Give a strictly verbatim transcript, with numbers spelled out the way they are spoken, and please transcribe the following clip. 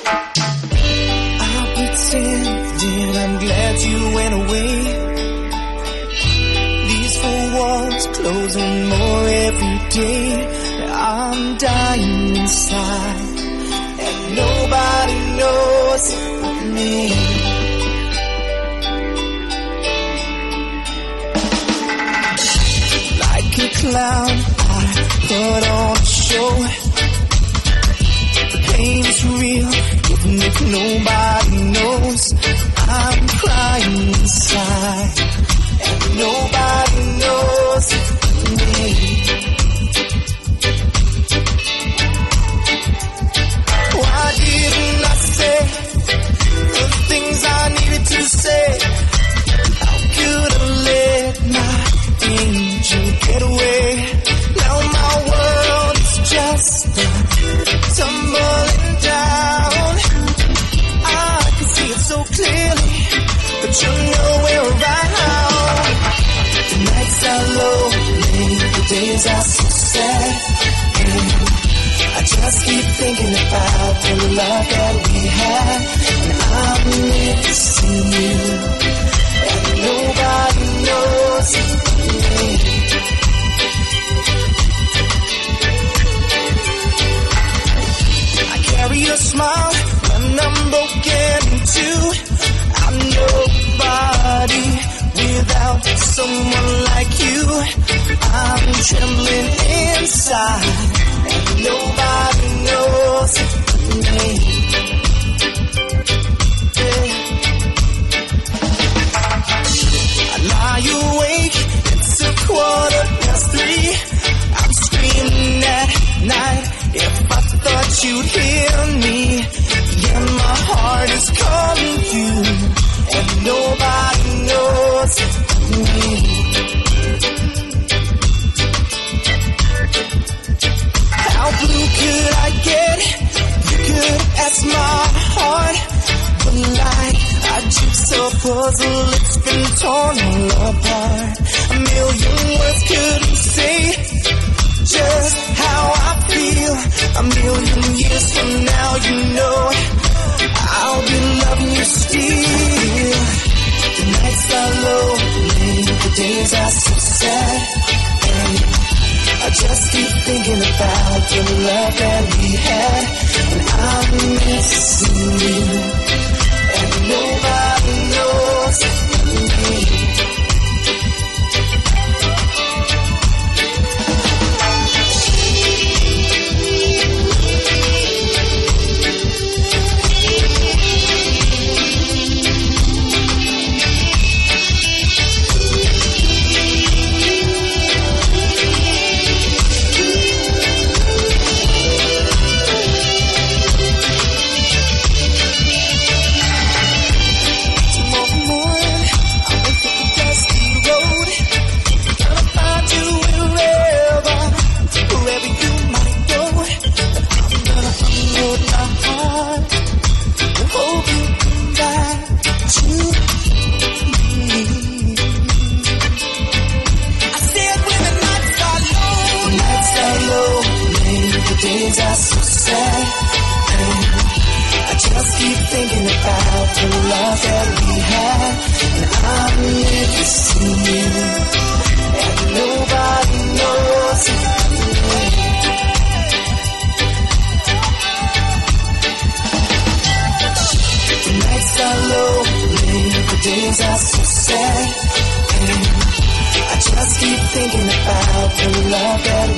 I pretended I'm glad you went away. These four walls closing more every day. I'm dying inside, and nobody knows me. Like a clown, I put on a show. The pain's real, even if nobody knows. I'm crying inside, and nobody knows me. Why didn't I say the things I needed to say? How could I let my angel get away? Now my world is just tumbling down. I can see it so clearly, but you're nowhere around. The nights are lonely, the days are so sad, and I just keep thinking about the love that we had, and I'm missing you, and nobody knows me. I carry your smile when I'm broken in two. I'm nobody without someone like you. I'm trembling inside, and nobody knows me. Yeah. I lie awake, it's a quarter past three. I'm screaming at night. If I thought you'd hear me, yeah, my heart is calling you, and nobody knows me. How blue could I get? You could ask my heart, but like a jigsaw puzzle, it's been torn all apart. A million words couldn't say just how I feel. A million years from now, you know I'll be loving you still. The nights are lonely, the days are so sad, and I just keep thinking about the love that we had, and I'm missing you, and nobody knows me. Days are so sad, and I just keep thinking about the love that we had, and I'm missing you, and nobody knows me. The nights are lonely, the days are so sad, and I just keep thinking about the love that